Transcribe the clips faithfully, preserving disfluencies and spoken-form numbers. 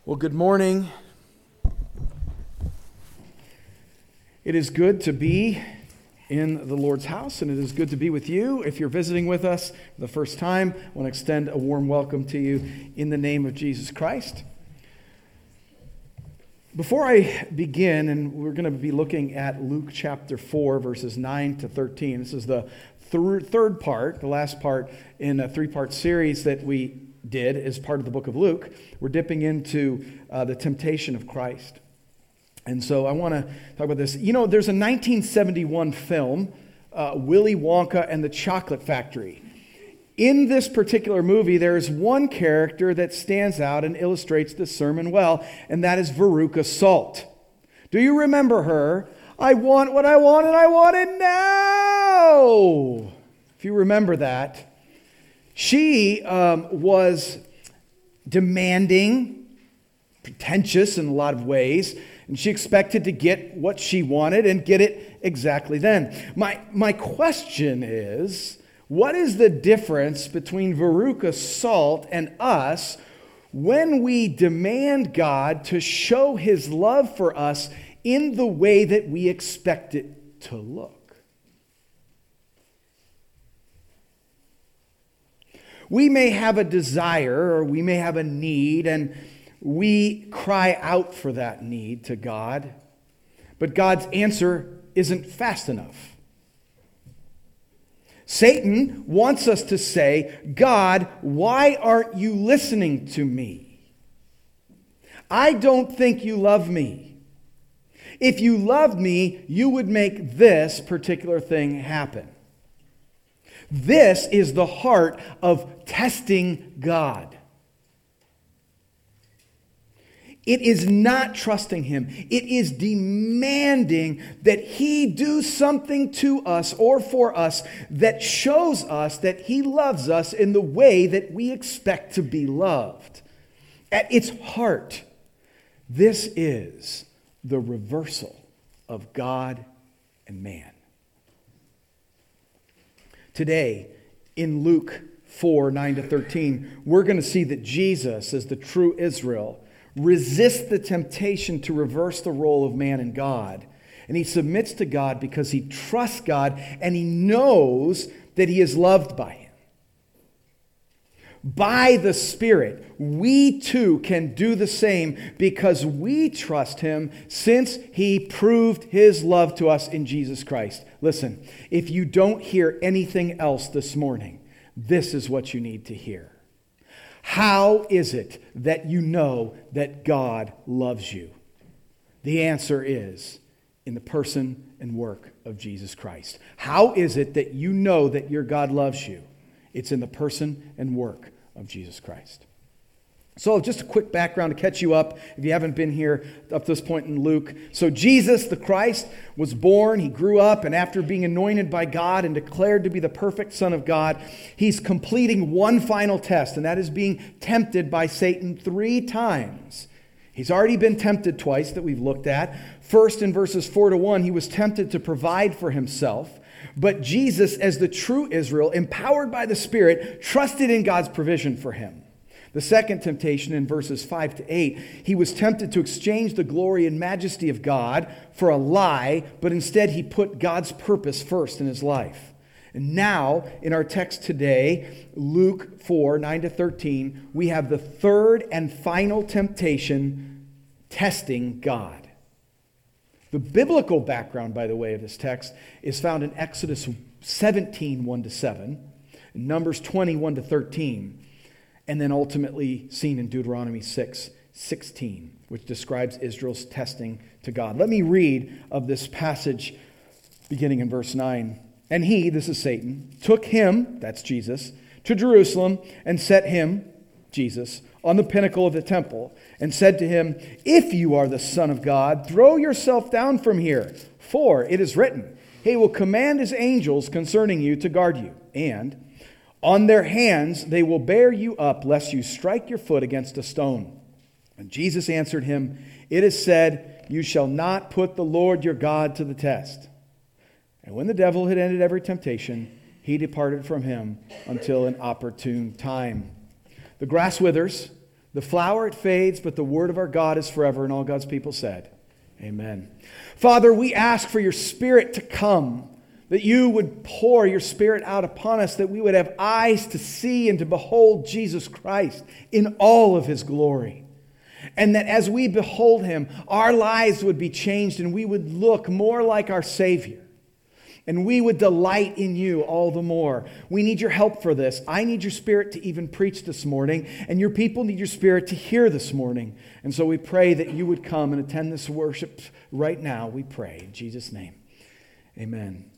Well, good morning. It is good to be in the Lord's house, and it is good to be with you. If you're visiting with us for the first time, I want to extend a warm welcome to you in the name of Jesus Christ. Before I begin, and we're going to be looking at Luke chapter four, verses nine to thirteen. This is the th- third part, the last part in a three-part series that we did as part of the book of Luke. We're dipping into uh, the temptation of Christ. And so I want to talk about this. You know, there's a nineteen seventy-one film, uh, Willy Wonka and the Chocolate Factory. In this particular movie, there's one character that stands out and illustrates the sermon well, and that is Veruca Salt. Do you remember her? I want what I want and I want it now. If you remember that. She um, was demanding, pretentious in a lot of ways, and she expected to get what she wanted and get it exactly then. My, my question is, what is the difference between Veruca Salt and us when we demand God to show His love for us in the way that we expect it to look? We may have a desire or we may have a need, and we cry out for that need to God, but God's answer isn't fast enough. Satan wants us to say, God, why aren't you listening to me? I don't think you love me. If you loved me, you would make this particular thing happen. This is the heart of testing God. It is not trusting Him. It is demanding that He do something to us or for us that shows us that He loves us in the way that we expect to be loved. At its heart, this is the reversal of God and man. Today, in Luke four, nine to thirteen, we're going to see that Jesus, as the true Israel, resists the temptation to reverse the role of man and God. And he submits to God because he trusts God and he knows that he is loved by Him. By the Spirit, we too can do the same because we trust Him since He proved His love to us in Jesus Christ. Listen, if you don't hear anything else this morning, this is what you need to hear. How is it that you know that God loves you? The answer is in the person and work of Jesus Christ. How is it that you know that your God loves you? It's in the person and work of Jesus Christ. So just a quick background to catch you up if you haven't been here up to this point in Luke. So Jesus, the Christ, was born, He grew up, and after being anointed by God and declared to be the perfect Son of God, He's completing one final test, and that is being tempted by Satan three times. He's already been tempted twice that we've looked at. First, in verses four to one, He was tempted to provide for Himself. But Jesus, as the true Israel, empowered by the Spirit, trusted in God's provision for Him. The second temptation in verses five to eight, He was tempted to exchange the glory and majesty of God for a lie, but instead He put God's purpose first in His life. And now, in our text today, Luke four, nine to thirteen, we have the third and final temptation, testing God. The biblical background, by the way, of this text is found in Exodus seventeen, one to seven, Numbers twenty, one to thirteen, and then ultimately seen in Deuteronomy six, sixteen, which describes Israel's testing to God. Let me read of this passage beginning in verse nine. And he, this is Satan, took him, that's Jesus, to Jerusalem and set him, Jesus, on the pinnacle of the temple and said to him, "If you are the Son of God, throw yourself down from here, for it is written, He will command His angels concerning you to guard you, and on their hands they will bear you up, lest you strike your foot against a stone." And Jesus answered him, "It is said, you shall not put the Lord your God to the test." And when the devil had ended every temptation, he departed from him until an opportune time. The grass withers, The flower, it fades, but the word of our God is forever. And all God's people said, amen. Father, we ask for your Spirit to come, that you would pour your Spirit out upon us, that we would have eyes to see and to behold Jesus Christ in all of his glory. And that as we behold him, our lives would be changed and we would look more like our Savior. And we would delight in you all the more. We need your help for this. I need your Spirit to even preach this morning, and your people need your Spirit to hear this morning. And so we pray that you would come and attend this worship right now. We pray in Jesus' name. Amen.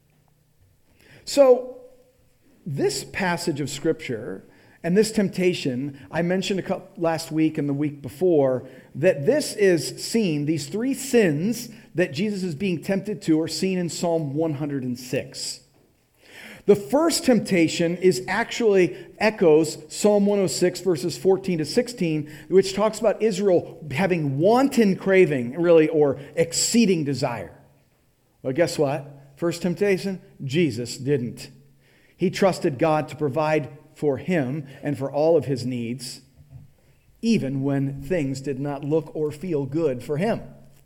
So, this passage of Scripture and this temptation, I mentioned a couple, last week and the week before, that this is seen, these three sins that Jesus is being tempted to are seen in Psalm one hundred six. The first temptation is actually echoes Psalm one oh six, verses fourteen to sixteen, which talks about Israel having wanton craving, really, or exceeding desire. Well, guess what? First temptation, Jesus didn't. He trusted God to provide for him and for all of his needs, even when things did not look or feel good for him.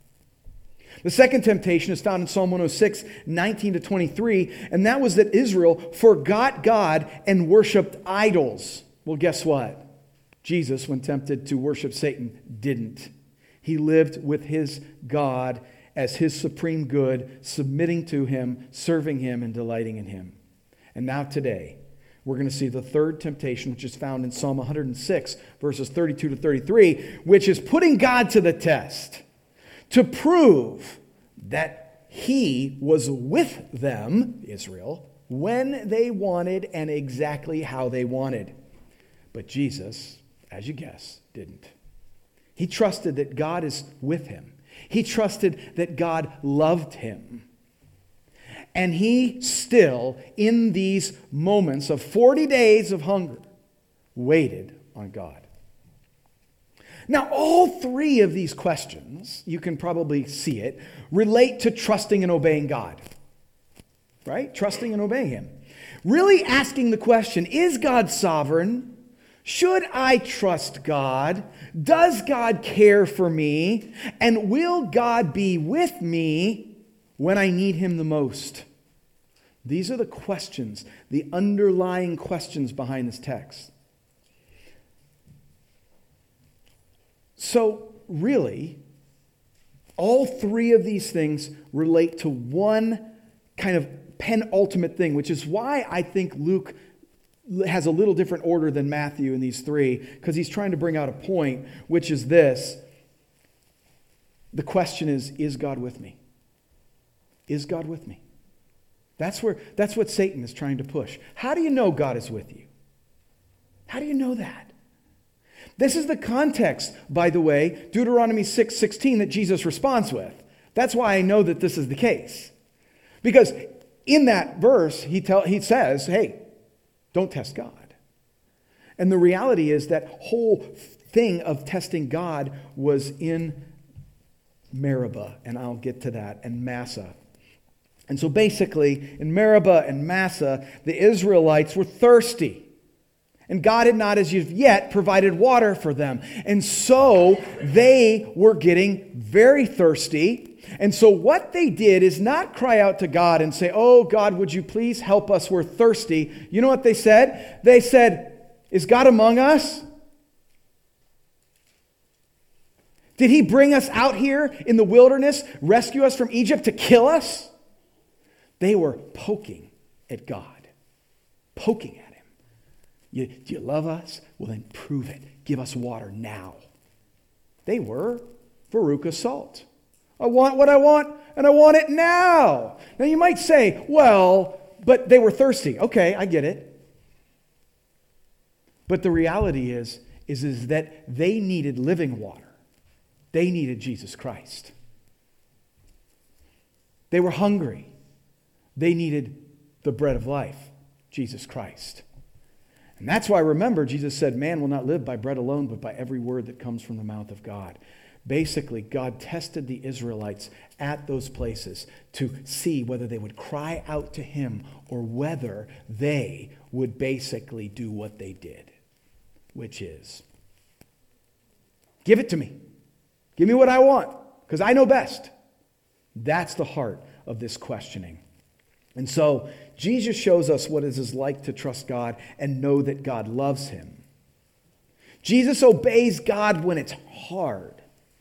The second temptation is found in Psalm one oh six, nineteen to twenty-three, and that was that Israel forgot God and worshiped idols. Well, guess what? Jesus, when tempted to worship Satan, didn't. He lived with his God as his supreme good, submitting to him, serving him, and delighting in him. And now today, we're going to see the third temptation, which is found in Psalm one hundred six, verses thirty-two to thirty-three, which is putting God to the test to prove that he was with them, Israel, when they wanted and exactly how they wanted. But Jesus, as you guess, didn't. He trusted that God is with him. He trusted that God loved him. And he still, in these moments of forty days of hunger, waited on God. Now, all three of these questions, you can probably see it, relate to trusting and obeying God. Right? Trusting and obeying him. Really asking the question, is God sovereign? Should I trust God? Does God care for me? And will God be with me when I need him the most? These are the questions, the underlying questions behind this text. So, really, all three of these things relate to one kind of penultimate thing, which is why I think Luke has a little different order than Matthew in these three, because he's trying to bring out a point, which is this. The question is, is God with me? Is God with me? That's where that's what Satan is trying to push. How do you know God is with you? How do you know that? This is the context, by the way, Deuteronomy six sixteen, that Jesus responds with. That's why I know that this is the case. Because in that verse, he tell, he says, hey, don't test God. And the reality is that whole thing of testing God was in Meribah, and I'll get to that, and Massah. And so basically, in Meribah and Massah, the Israelites were thirsty. And God had not as yet provided water for them. And so they were getting very thirsty. And so what they did is not cry out to God and say, oh, God, would you please help us? We're thirsty. You know what they said? They said, is God among us? Did he bring us out here in the wilderness, rescue us from Egypt to kill us? They were poking at God, poking at him. You, do you love us? Well, then prove it. Give us water now. They were Veruca Salt. I want what I want, and I want it now. Now you might say, well, but they were thirsty. Okay, I get it. But the reality is, is, is that they needed living water. They needed Jesus Christ. They were hungry. They needed the bread of life, Jesus Christ. And that's why, remember, Jesus said, man will not live by bread alone, but by every word that comes from the mouth of God. Basically, God tested the Israelites at those places to see whether they would cry out to him or whether they would basically do what they did, which is Give it to me. Give me what I want, because I know best. That's the heart of this questioning. And so Jesus shows us what it is like to trust God and know that God loves him. Jesus obeys God when it's hard.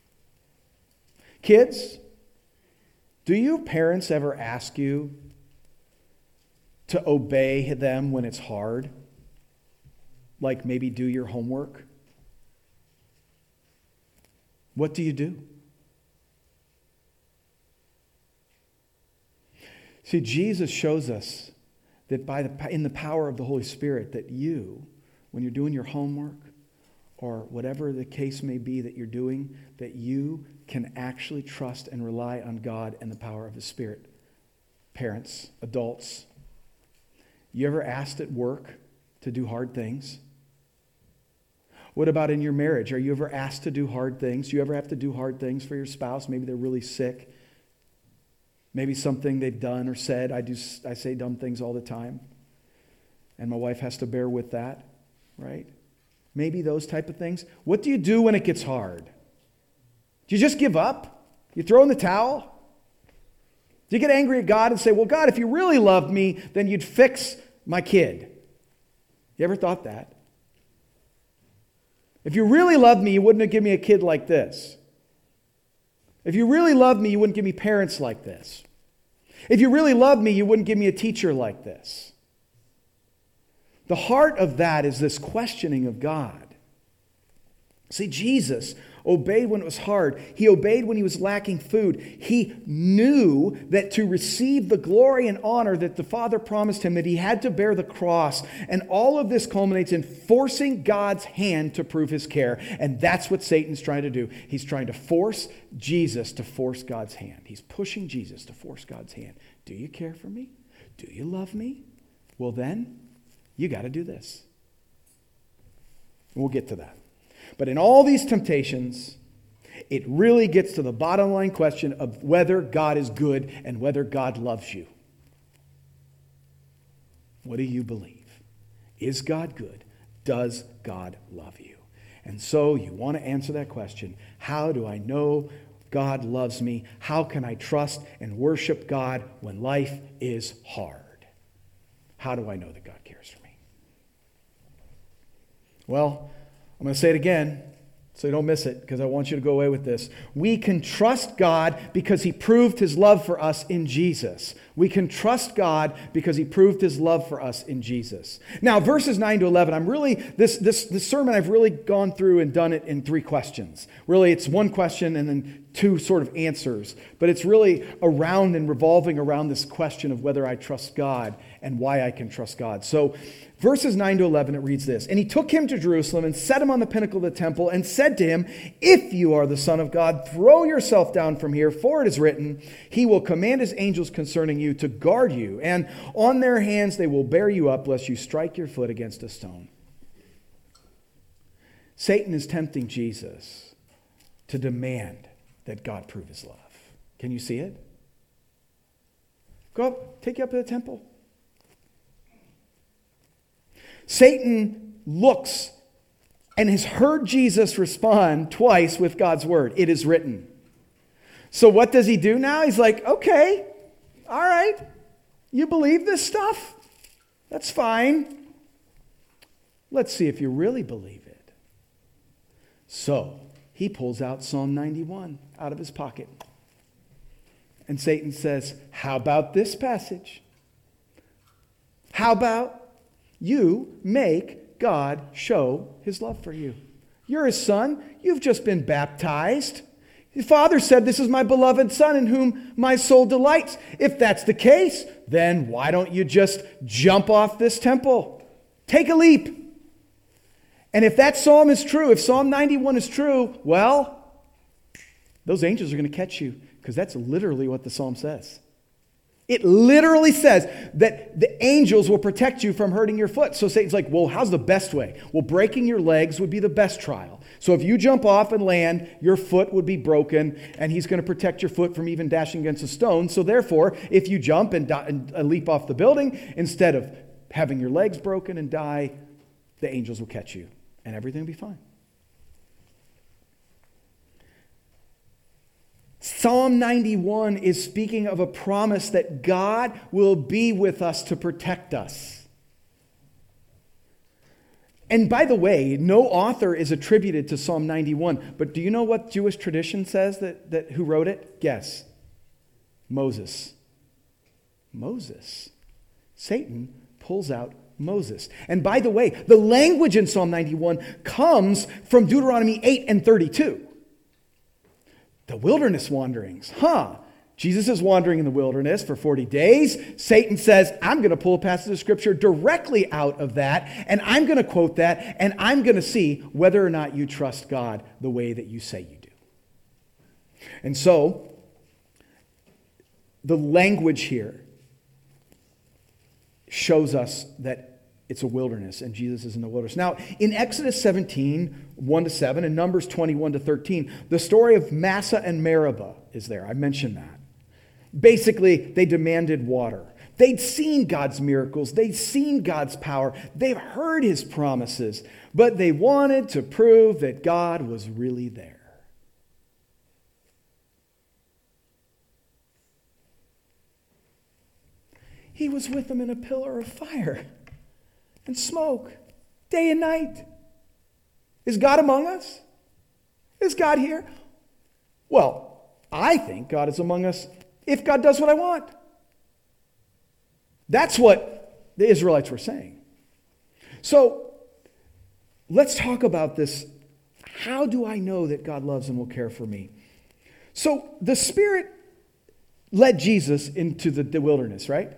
Kids, do your parents ever ask you to obey them when it's hard? Like maybe do your homework? What do you do? See, Jesus shows us that by the, in the power of the Holy Spirit that you, when you're doing your homework or whatever the case may be that you're doing, that you can actually trust and rely on God and the power of the Spirit. Parents, adults, you ever asked at work to do hard things? What about in your marriage? Are you ever asked to do hard things? Do you ever have to do hard things for your spouse? Maybe they're really sick. Maybe something they've done or said. I do. I say dumb things all the time. And my wife has to bear with that, right? Maybe those type of things. What do you do when it gets hard? Do you just give up? You throw in the towel? Do you get angry at God and say, well, God, if you really loved me, then you'd fix my kid? You ever thought that? If you really loved me, you wouldn't have given me a kid like this. If you really loved me, you wouldn't give me parents like this. If you really loved me, you wouldn't give me a teacher like this. The heart of that is this questioning of God. See, Jesus obeyed when it was hard. He obeyed when he was lacking food. He knew that to receive the glory and honor that the Father promised him, that he had to bear the cross. And all of this culminates in forcing God's hand to prove his care. And that's what Satan's trying to do. He's trying to force Jesus to force God's hand. He's pushing Jesus to force God's hand. Do you care for me? Do you love me? Well then, you got to do this. We'll get to that. But in all these temptations, it really gets to the bottom line question of whether God is good and whether God loves you. What do you believe? Is God good? Does God love you? And so you want to answer that question. How do I know God loves me? How can I trust and worship God when life is hard? How do I know that God cares for me? Well, I'm going to say it again so you don't miss it, because I want you to go away with this. We can trust God because he proved his love for us in Jesus. We can trust God because he proved his love for us in Jesus. Now, verses nine to eleven, I'm really, this, this, this sermon, I've really gone through and done it in three questions. Really, it's one question and then two sort of answers. But it's really around and revolving around this question of whether I trust God and why I can trust God. So, verses nine to eleven, it reads this. And he took him to Jerusalem and set him on the pinnacle of the temple and said to him, if you are the Son of God, throw yourself down from here, for it is written, he will command his angels concerning you to guard you, and on their hands they will bear you up, lest you strike your foot against a stone. Satan is tempting Jesus to demand that God prove his love. Can you see it? Go up, take you up to the temple. Satan looks and has heard Jesus respond twice with God's word. It is written. So what does he do now? He's like, okay, all right, you believe this stuff? That's fine. Let's see if you really believe it. So he pulls out Psalm ninety-one out of his pocket. And Satan says, how about this passage? How about you make God show his love for you? You're his son. You've just been baptized. The Father said, this is my beloved Son in whom my soul delights. If that's the case, then why don't you just jump off this temple? Take a leap. And if that psalm is true, if Psalm ninety-one is true, well, those angels are going to catch you, because that's literally what the psalm says. It literally says that the angels will protect you from hurting your foot. So Satan's like, well, how's the best way? Well, breaking your legs would be the best trial. So if you jump off and land, your foot would be broken, and he's going to protect your foot from even dashing against a stone. So therefore, if you jump and, die, and leap off the building, instead of having your legs broken and die, the angels will catch you, and everything will be fine. Psalm ninety-one is speaking of a promise that God will be with us to protect us. And by the way, no author is attributed to Psalm ninety-one, but do you know what Jewish tradition says that, that who wrote it? Guess. Moses. Moses. Satan pulls out Moses. And by the way, the language in Psalm ninety-one comes from Deuteronomy eight and thirty-two. The wilderness wanderings. Huh. Jesus is wandering in the wilderness for forty days. Satan says, I'm going to pull a passage of Scripture directly out of that, and I'm going to quote that, and I'm going to see whether or not you trust God the way that you say you do. And so, the language here shows us that it's a wilderness, and Jesus is in the wilderness. Now, in Exodus seventeen, one to seven, and Numbers twenty-one to thirteen, the story of Massa and Meribah is there. I mentioned that. Basically, they demanded water. They'd seen God's miracles. They'd seen God's power. They've heard his promises, but they wanted to prove that God was really there. He was with them in a pillar of fire and smoke, day and night. Is God among us? Is God here? Well, I think God is among us if God does what I want. That's what the Israelites were saying. So, let's talk about this. How do I know that God loves and will care for me? So, the Spirit led Jesus into the, the wilderness, right?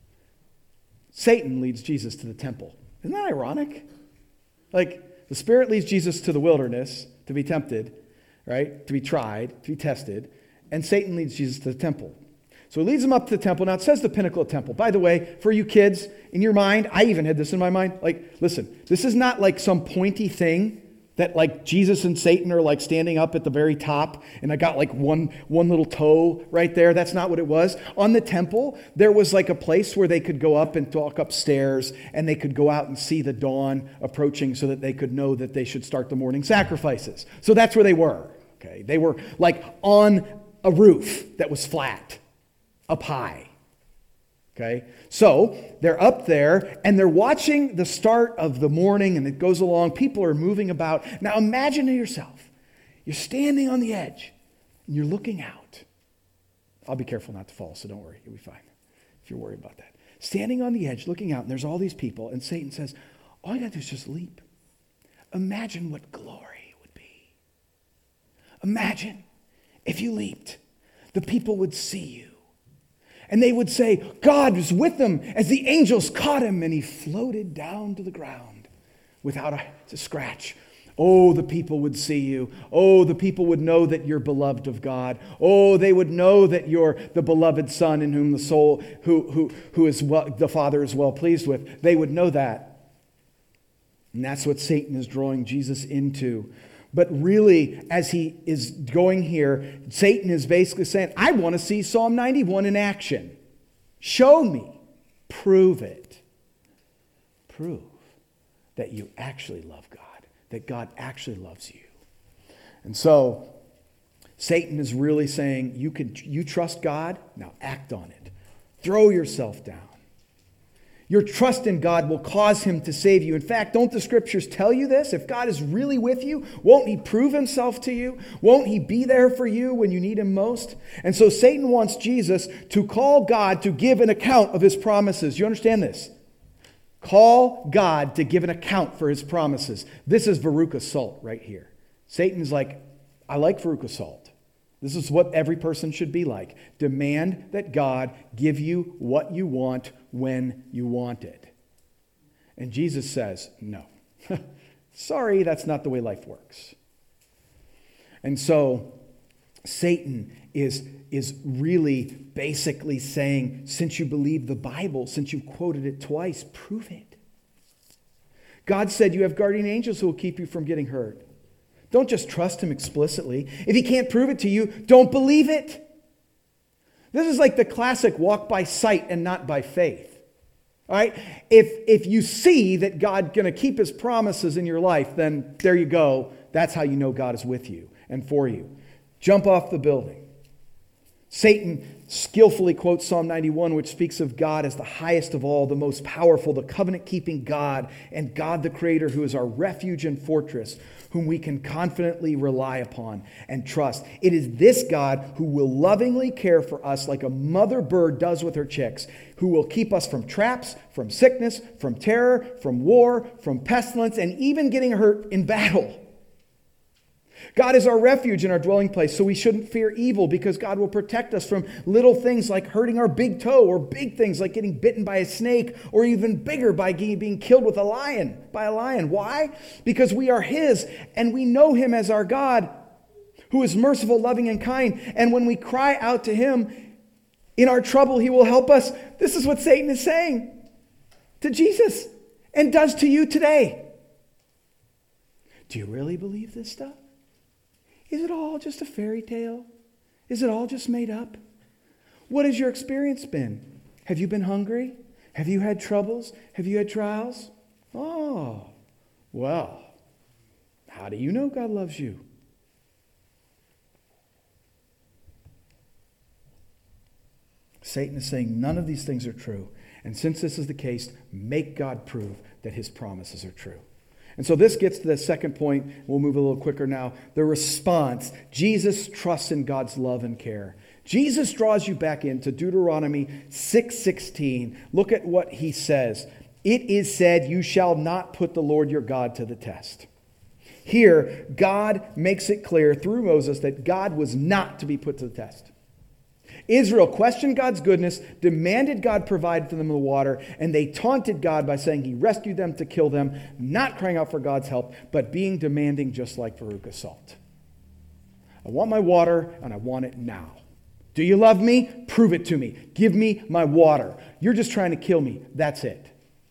Satan leads Jesus to the temple. Isn't that ironic? Like, the Spirit leads Jesus to the wilderness to be tempted, right? To be tried, to be tested. And Satan leads Jesus to the temple. So he leads him up to the temple. Now, it says the pinnacle of the temple. By the way, for you kids, in your mind, I even had this in my mind. Like, listen, this is not like some pointy thing that like Jesus and Satan are like standing up at the very top, and I got like one, one little toe right there. That's not what it was. On the temple, there was like a place where they could go up and walk upstairs, and they could go out and see the dawn approaching so that they could know that they should start the morning sacrifices. So that's where they were. Okay, they were like on a roof that was flat, up high. Okay, so they're up there and they're watching the start of the morning, and it goes along. People are moving about. Now imagine to yourself, you're standing on the edge and you're looking out. I'll be careful not to fall, so don't worry, you'll be fine if you're worried about that. Standing on the edge, looking out, and there's all these people, and Satan says, all you got to do is just leap. Imagine what glory would be. Imagine if you leaped, the people would see you. And they would say, God was with them as the angels caught him, and he floated down to the ground without a, a scratch. Oh, the people would see you. Oh, the people would know that you're beloved of God. Oh, they would know that you're the beloved Son in whom the soul, who, who, who is well, the Father is well pleased with. They would know that. And that's what Satan is drawing Jesus into. But really, as he is going here, Satan is basically saying, I want to see Psalm ninety-one in action. Show me. Prove it. Prove that you actually love God, that God actually loves you. And so, Satan is really saying, you can, you trust God? Now act on it. Throw yourself down. Your trust in God will cause him to save you. In fact, don't the scriptures tell you this? If God is really with you, won't he prove himself to you? Won't he be there for you when you need him most? And so Satan wants Jesus to call God to give an account of his promises. You understand this? Call God to give an account for his promises. This is Veruca Salt right here. Satan's like, I like Veruca Salt. This is what every person should be like. Demand that God give you what you want when you want it. And Jesus says, no. Sorry, that's not the way life works. And so Satan is, is really basically saying, since you believe the Bible, since you've quoted it twice, prove it. God said you have guardian angels who will keep you from getting hurt. Don't just trust him explicitly. If he can't prove it to you, don't believe it. This is like the classic walk by sight and not by faith. All right? If, if you see that God's going to keep his promises in your life, then there you go. That's how you know God is with you and for you. Jump off the building. Satan skillfully quotes Psalm ninety-one, which speaks of God as the highest of all, the most powerful, the covenant-keeping God, and God the Creator, who is our refuge and fortress, whom we can confidently rely upon and trust. It is this God who will lovingly care for us like a mother bird does with her chicks, who will keep us from traps, from sickness, from terror, from war, from pestilence, and even getting hurt in battle. God is our refuge and our dwelling place, so we shouldn't fear evil because God will protect us from little things like hurting our big toe, or big things like getting bitten by a snake, or even bigger by being killed with a lion, by a lion. Why? Because we are His and we know Him as our God, who is merciful, loving, and kind. And when we cry out to Him in our trouble, He will help us. This is what Satan is saying to Jesus and does to you today. Do you really believe this stuff? Is it all just a fairy tale? Is it all just made up? What has your experience been? Have you been hungry? Have you had troubles? Have you had trials? Oh, well, how do you know God loves you? Satan is saying none of these things are true. And since this is the case, make God prove that His promises are true. And so this gets to the second point. We'll move a little quicker now. The response. Jesus trusts in God's love and care. Jesus draws you back into Deuteronomy six sixteen. Look at what he says. It is said, you shall not put the Lord your God to the test. Here, God makes it clear through Moses that God was not to be put to the test. Israel questioned God's goodness, demanded God provide for them the water, and they taunted God by saying He rescued them to kill them, not crying out for God's help, but being demanding just like Veruca Salt. I want my water, and I want it now. Do you love me? Prove it to me. Give me my water. You're just trying to kill me. That's it.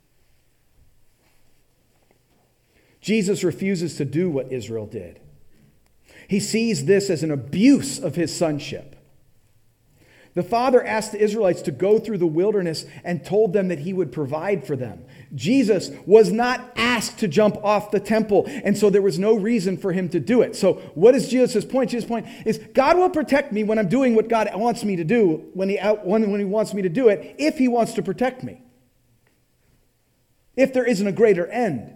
Jesus refuses to do what Israel did. He sees this as an abuse of His sonship. The Father asked the Israelites to go through the wilderness and told them that He would provide for them. Jesus was not asked to jump off the temple, and so there was no reason for Him to do it. So what is Jesus' point? Jesus' point is God will protect me when I'm doing what God wants me to do, when he, when, when he wants me to do it, if He wants to protect me. If there isn't a greater end.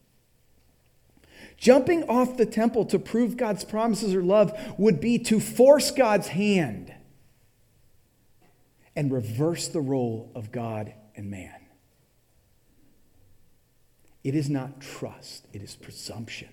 Jumping off the temple to prove God's promises or love would be to force God's hand and reverse the role of God and man. It is not trust, it is presumption.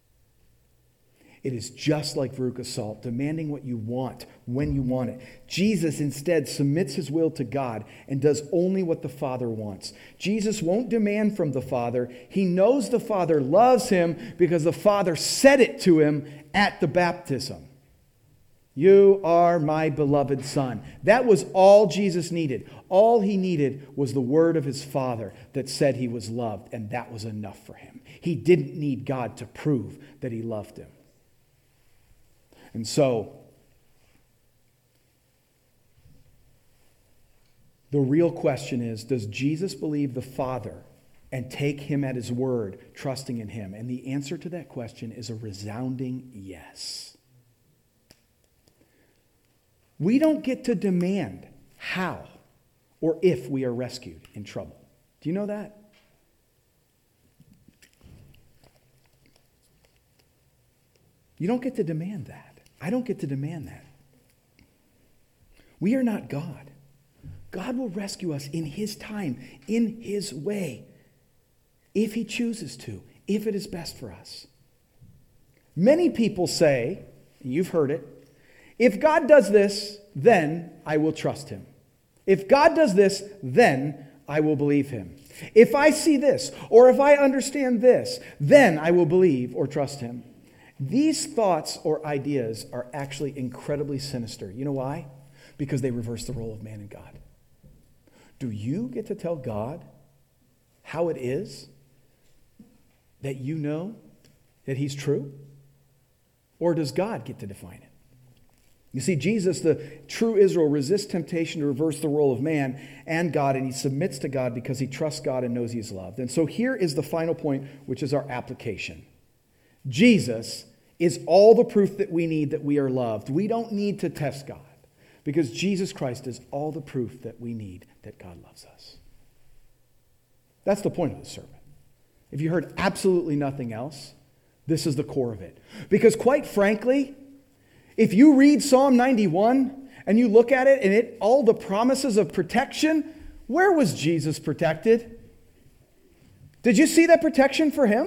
It is just like Veruca Salt, demanding what you want when you want it. Jesus instead submits His will to God and does only what the Father wants. Jesus won't demand from the Father. He knows the Father loves Him because the Father said it to Him at the baptism. You are my beloved Son. That was all Jesus needed. All He needed was the word of His Father that said He was loved, and that was enough for Him. He didn't need God to prove that He loved Him. And so, the real question is, does Jesus believe the Father and take Him at His word, trusting in Him? And the answer to that question is a resounding yes. We don't get to demand how or if we are rescued in trouble. Do you know that? You don't get to demand that. I don't get to demand that. We are not God. God will rescue us in His time, in His way, if He chooses to, if it is best for us. Many people say, and you've heard it, if God does this, then I will trust Him. If God does this, then I will believe Him. If I see this, or if I understand this, then I will believe or trust Him. These thoughts or ideas are actually incredibly sinister. You know why? Because they reverse the role of man and God. Do you get to tell God how it is that you know that He's true? Or does God get to define it? You see, Jesus, the true Israel, resists temptation to reverse the role of man and God, and he submits to God because he trusts God and knows he is loved. And so here is the final point, which is our application. Jesus is all the proof that we need that we are loved. We don't need to test God. Because Jesus Christ is all the proof that we need that God loves us. That's the point of the sermon. If you heard absolutely nothing else, this is the core of it. Because quite frankly, if you read Psalm ninety-one and you look at it and it all the promises of protection, where was Jesus protected? Did you see that protection for him?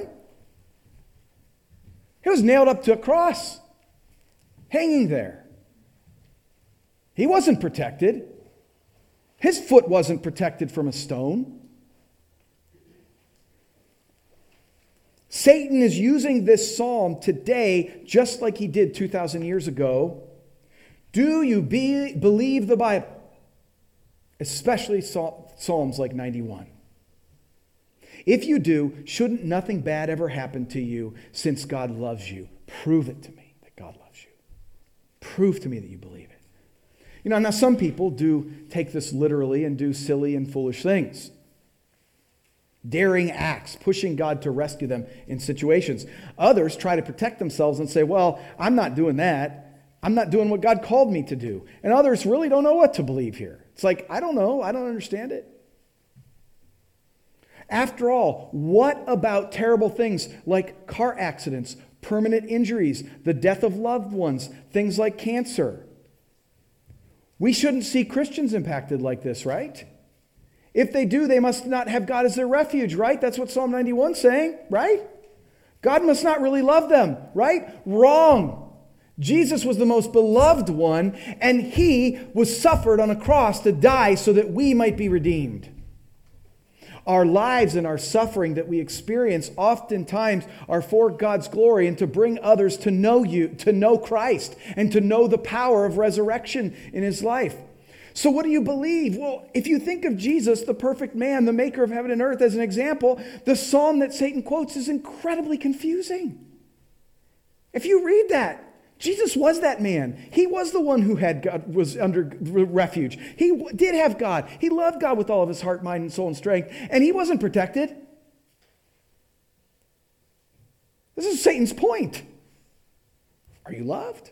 He was nailed up to a cross, hanging there. He wasn't protected. His foot wasn't protected from a stone. Satan is using this psalm today just like he did two thousand years ago. Do you be, believe the Bible? Especially Psalms like ninety-one. If you do, shouldn't nothing bad ever happen to you since God loves you? Prove it to me that God loves you. Prove to me that you believe it. You know, now some people do take this literally and do silly and foolish things. Daring acts, pushing God to rescue them in situations. Others try to protect themselves and say, well, I'm not doing that. I'm not doing what God called me to do. And others really don't know what to believe here. It's like, I don't know. I don't understand it. After all, what about terrible things like car accidents, permanent injuries, the death of loved ones, things like cancer? We shouldn't see Christians impacted like this, right? If they do, they must not have God as their refuge, right? That's what Psalm ninety-one is saying, right? God must not really love them, right? Wrong. Jesus was the most beloved one, and he was suffered on a cross to die so that we might be redeemed. Our lives and our suffering that we experience oftentimes are for God's glory and to bring others to know you, to know Christ, and to know the power of resurrection in his life. So what do you believe? Well, if you think of Jesus, the perfect man, the maker of heaven and earth, as an example, the psalm that Satan quotes is incredibly confusing. If you read that, Jesus was that man. He was the one who had God, was under refuge. He w- did have God. He loved God with all of his heart, mind, and soul and strength. And he wasn't protected. This is Satan's point. Are you loved?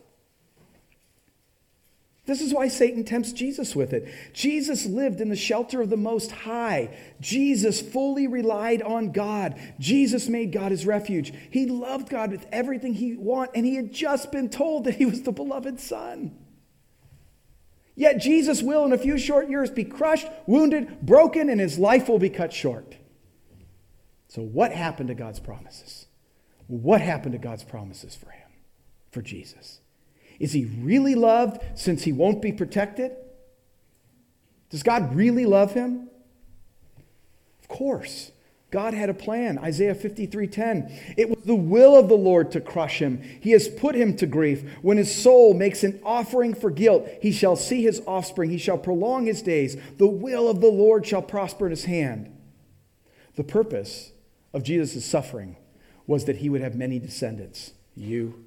This is why Satan tempts Jesus with it. Jesus lived in the shelter of the Most High. Jesus fully relied on God. Jesus made God his refuge. He loved God with everything he wanted, and he had just been told that he was the beloved Son. Yet Jesus will, in a few short years, be crushed, wounded, broken, and his life will be cut short. So what happened to God's promises? What happened to God's promises for him, for Jesus? Is he really loved since he won't be protected? Does God really love him? Of course. God had a plan. Isaiah fifty-three ten. It was the will of the Lord to crush him. He has put him to grief. When his soul makes an offering for guilt, he shall see his offspring. He shall prolong his days. The will of the Lord shall prosper in his hand. The purpose of Jesus' suffering was that he would have many descendants. You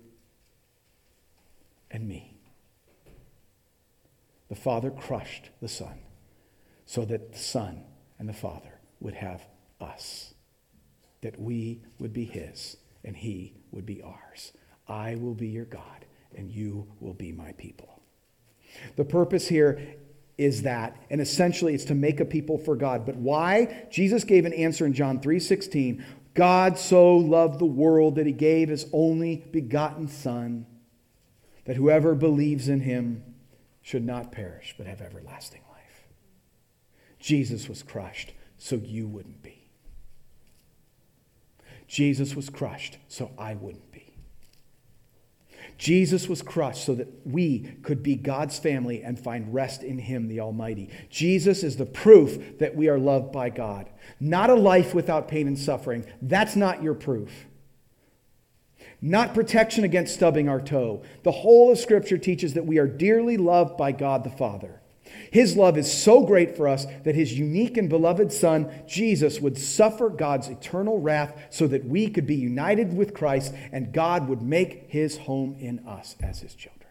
and me. The Father crushed the Son so that the Son and the Father would have us, that we would be his and he would be ours. I will be your God and you will be my people. The purpose here is that, and essentially it's to make a people for God. But why? Jesus gave an answer in John three sixteen. God so loved the world that he gave his only begotten Son, that whoever believes in him should not perish, but have everlasting life. Jesus was crushed so you wouldn't be. Jesus was crushed so I wouldn't be. Jesus was crushed so that we could be God's family and find rest in him, the Almighty. Jesus is the proof that we are loved by God. Not a life without pain and suffering. That's not your proof. Not protection against stubbing our toe. The whole of Scripture teaches that we are dearly loved by God the Father. His love is so great for us that his unique and beloved Son, Jesus, would suffer God's eternal wrath so that we could be united with Christ and God would make his home in us as his children.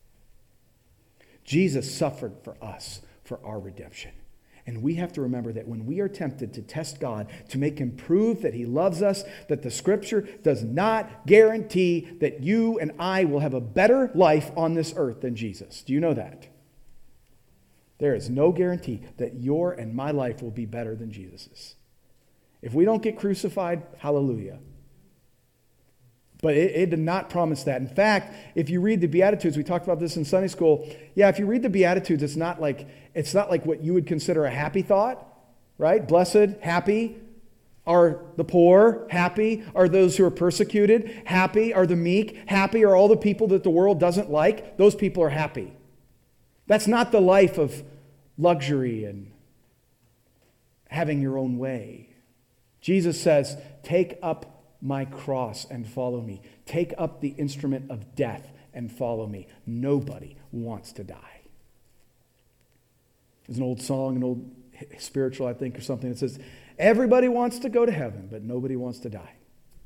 Jesus suffered for us, for our redemption. And we have to remember that when we are tempted to test God, to make him prove that he loves us, that the Scripture does not guarantee that you and I will have a better life on this earth than Jesus. Do you know that? There is no guarantee that your and my life will be better than Jesus's. If we don't get crucified, hallelujah. But it, it did not promise that. In fact, if you read the Beatitudes, we talked about this in Sunday school. Yeah, if you read the Beatitudes, it's not like it's not like what you would consider a happy thought, right? Blessed, happy are the poor, happy are those who are persecuted, happy are the meek, happy are all the people that the world doesn't like. Those people are happy. That's not the life of luxury and having your own way. Jesus says, take up my cross and follow me. Take up the instrument of death and follow me. Nobody wants to die. There's an old song, an old spiritual, I think, or something that says, everybody wants to go to heaven, but nobody wants to die.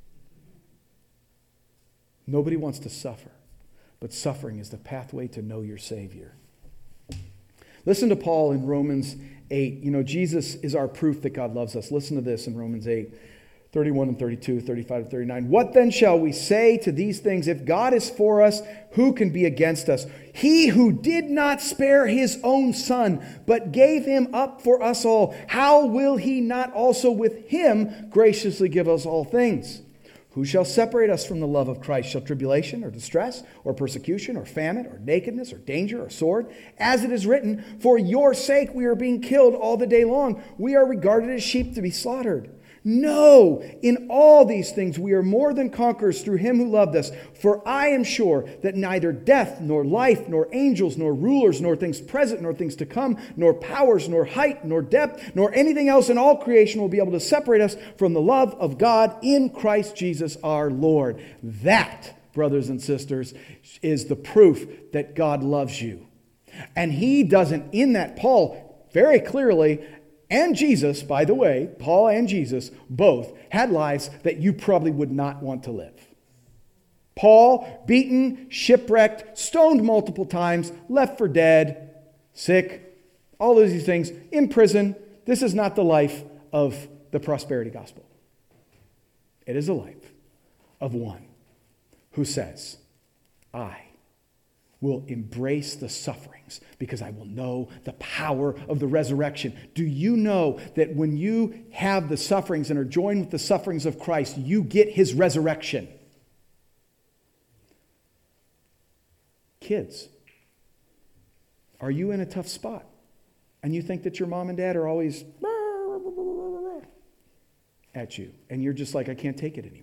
Nobody wants to suffer, but suffering is the pathway to know your Savior. Listen to Paul in Romans eight. You know, Jesus is our proof that God loves us. Listen to this in Romans eight. thirty-one and thirty-two, thirty-five and thirty-nine. What then shall we say to these things? If God is for us, who can be against us? He who did not spare his own son, but gave him up for us all, how will he not also with him graciously give us all things? Who shall separate us from the love of Christ? Shall tribulation or distress or persecution or famine or nakedness or danger or sword? As it is written, for your sake we are being killed all the day long. We are regarded as sheep to be slaughtered. No, in all these things we are more than conquerors through him who loved us. For I am sure that neither death, nor life, nor angels, nor rulers, nor things present, nor things to come, nor powers, nor height, nor depth, nor anything else in all creation will be able to separate us from the love of God in Christ Jesus our Lord. That, brothers and sisters, is the proof that God loves you. And he doesn't, in that, Paul very clearly, and Jesus, by the way, Paul and Jesus both had lives that you probably would not want to live. Paul, beaten, shipwrecked, stoned multiple times, left for dead, sick, all of these things, in prison. This is not the life of the prosperity gospel. It is a life of one who says, I will embrace the sufferings because I will know the power of the resurrection. Do you know that when you have the sufferings and are joined with the sufferings of Christ, you get his resurrection? Kids, are you in a tough spot and you think that your mom and dad are always at you and you're just like, I can't take it anymore?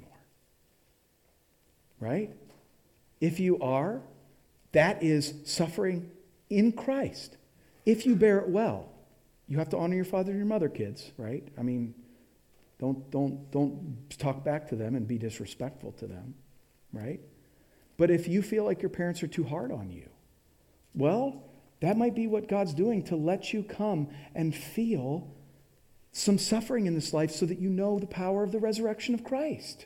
Right? If you are, that is suffering in Christ. If you bear it well, you have to honor your father and your mother, kids, right? I mean, don't don't don't talk back to them and be disrespectful to them, right? But if you feel like your parents are too hard on you, well, that might be what God's doing to let you come and feel some suffering in this life so that you know the power of the resurrection of Christ.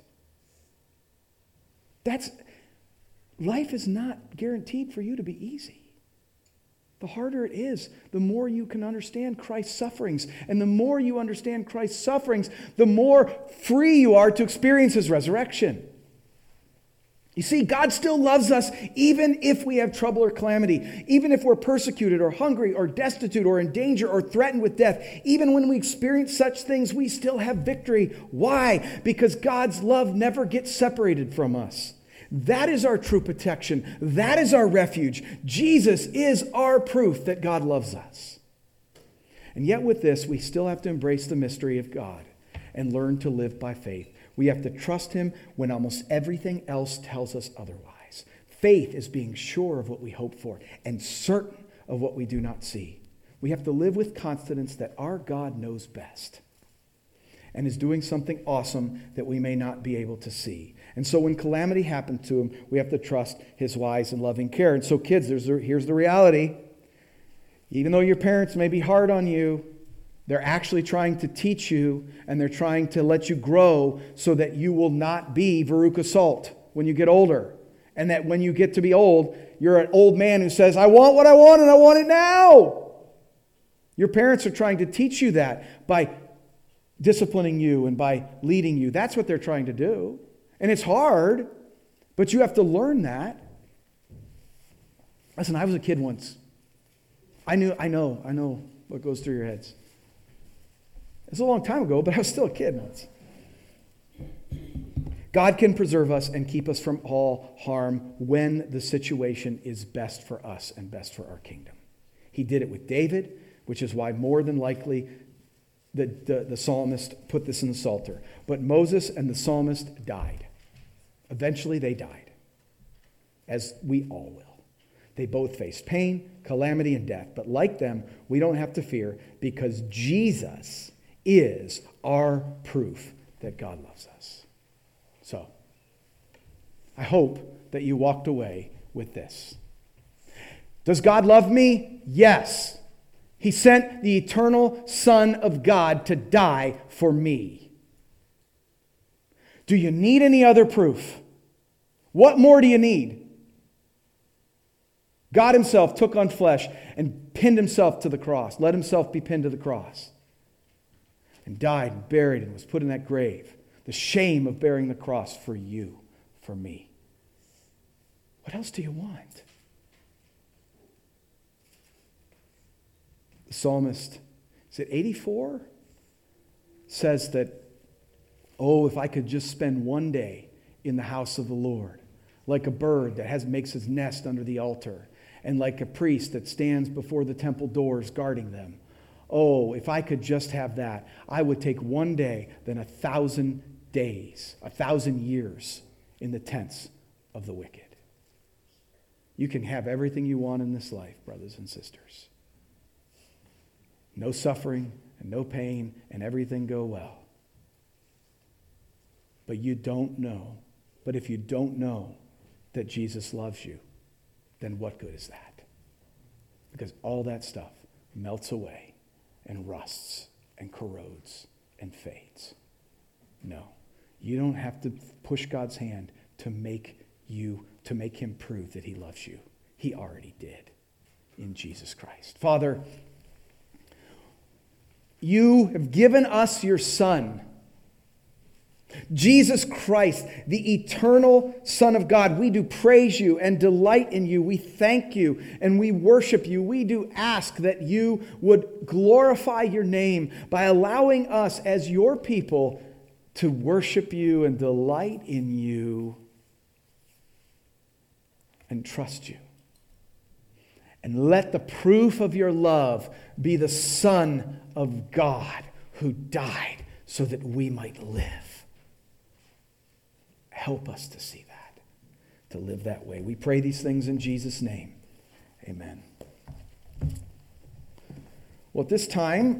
That's Life is not guaranteed for you to be easy. The harder it is, the more you can understand Christ's sufferings. And the more you understand Christ's sufferings, the more free you are to experience his resurrection. You see, God still loves us even if we have trouble or calamity, even if we're persecuted or hungry or destitute or in danger or threatened with death. Even when we experience such things, we still have victory. Why? Because God's love never gets separated from us. That is our true protection. That is our refuge. Jesus is our proof that God loves us. And yet with this, we still have to embrace the mystery of God and learn to live by faith. We have to trust him when almost everything else tells us otherwise. Faith is being sure of what we hope for and certain of what we do not see. We have to live with confidence that our God knows best and is doing something awesome that we may not be able to see. And so when calamity happens to him, we have to trust his wise and loving care. And so kids, there's the, here's the reality. Even though your parents may be hard on you, they're actually trying to teach you and they're trying to let you grow so that you will not be Veruca Salt when you get older. And that when you get to be old, you're an old man who says, I want what I want and I want it now. Your parents are trying to teach you that by disciplining you and by leading you. That's what they're trying to do. And it's hard, but you have to learn that. Listen, I was a kid once. I knew, I know, I know what goes through your heads. It's a long time ago, but I was still a kid once. God can preserve us and keep us from all harm when the situation is best for us and best for our kingdom. He did it with David, which is why more than likely the, the, the psalmist put this in the Psalter. But Moses and the psalmist died. Eventually they died, as we all will. They both faced pain, calamity, and death. But like them, we don't have to fear because Jesus is our proof that God loves us. So, I hope that you walked away with this. Does God love me? Yes. He sent the eternal Son of God to die for me. Do you need any other proof? What more do you need? God himself took on flesh and pinned himself to the cross, let himself be pinned to the cross, and died and buried and was put in that grave. The shame of bearing the cross for you, for me. What else do you want? The psalmist, is it eighty-four? Says that, oh, if I could just spend one day in the house of the Lord, like a bird that has makes his nest under the altar, and like a priest that stands before the temple doors guarding them. Oh, if I could just have that, I would take one day than a thousand days, a thousand years in the tents of the wicked. You can have everything you want in this life, brothers and sisters. No suffering and no pain and everything go well. But you don't know. But if you don't know that Jesus loves you, then what good is that? Because all that stuff melts away and rusts and corrodes and fades. No, you don't have to push God's hand to make you, to make him prove that he loves you. He already did in Jesus Christ. Father, you have given us your Son, Jesus Christ, the eternal Son of God. We do praise you and delight in you. We thank you and we worship you. We do ask that you would glorify your name by allowing us as your people to worship you and delight in you and trust you. And let the proof of your love be the Son of God who died so that we might live. Help us to see that, to live that way. We pray these things in Jesus' name. Amen. Well, at this time,